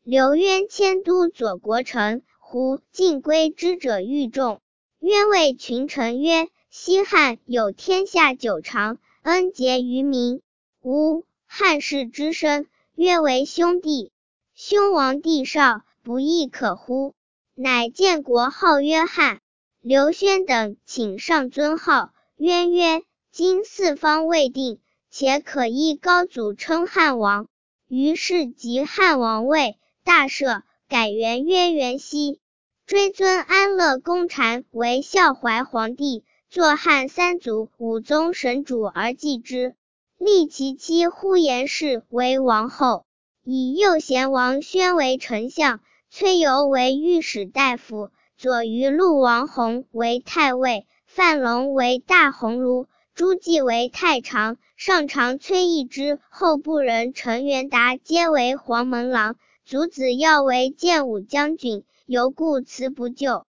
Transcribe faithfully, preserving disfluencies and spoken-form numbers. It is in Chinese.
刘渊迁都左国城，胡进归之者愈众。渊谓群臣曰：西汉有天下久长，恩结于民。吾汉室之身，约为兄弟。兄王弟少，不亦可乎？乃建国号曰汉。刘宣等请上尊号。渊曰：今四方未定，且可依高祖称汉王。于是即汉王位，大赦，改元曰元熙。追尊安乐公禅为孝怀皇帝，坐汉三祖武宗神主而继之，立其妻呼延氏为王后，以右贤王宣为丞相，崔由为御史大夫，左于陆王弘为太尉，范龙为大鸿胪，朱绩为太常，上常崔义之后部人陈元达皆为黄门郎，祖子耀为建武将军，犹故辞不就。